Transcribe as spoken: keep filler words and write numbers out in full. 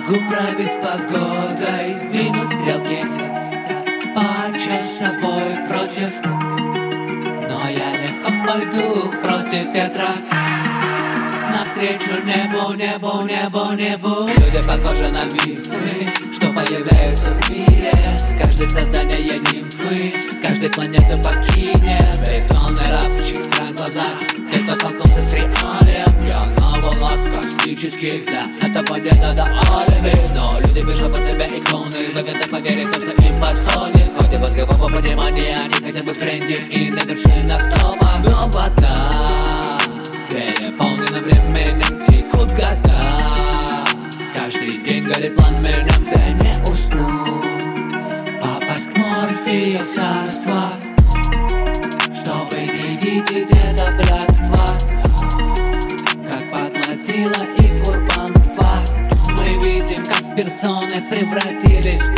Могу править погодой, сдвинуть стрелки по часовой против, но я легко пойду против ветра, навстречу небу, небу, небу, небу. Люди похожи на мифы, что появляются в мире. Каждое создание нимфы, каждой планеты покинет бетонный раб в чистых глазах. Те, кто столкнулся с реалием, я на волнах космических, да, это победа до алиби. Но люди пишут под себя и клоны, выгодно поверить то, что им подходит. В ходе мозгового понимания они хотят быть в тренде и на вершинах топа. Но вода переполнена временем, текут года, каждый день горит пламенем, да не уснуть, попасть к морфию царства, чтобы не видеть это братство, как поглотило их урбанство. Мы видим, как персоны превратились в